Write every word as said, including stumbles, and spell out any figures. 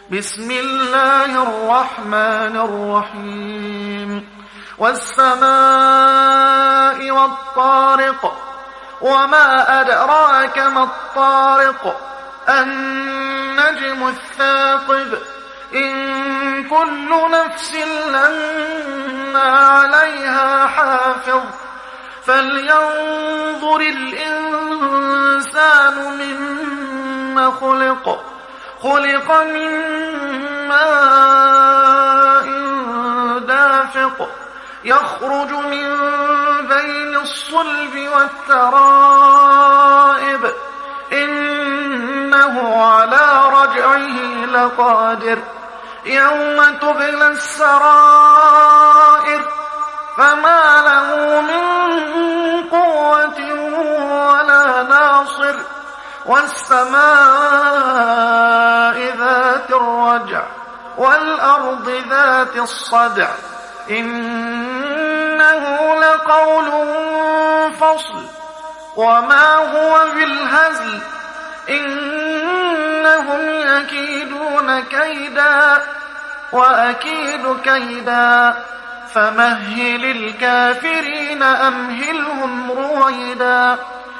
بسم الله الرحمن الرحيم والسماء والطارق وما أدراك ما الطارق النجم الثاقب إن كل نفس لما عليها حافظ فلينظر الإنسان مما خلق خلق من ماء دافق يخرج من بين الصلب والترائب إنه على رجعه لقادر يوم تبلى السرائر فما له من قوة ولا ناصر والسماء ذات الرجع والأرض ذات الصدع إنه لقول فصل وما هو بالهزل إنهم يكيدون كيدا وأكيد كيدا فمهل الكافرين أمهلهم رويدا.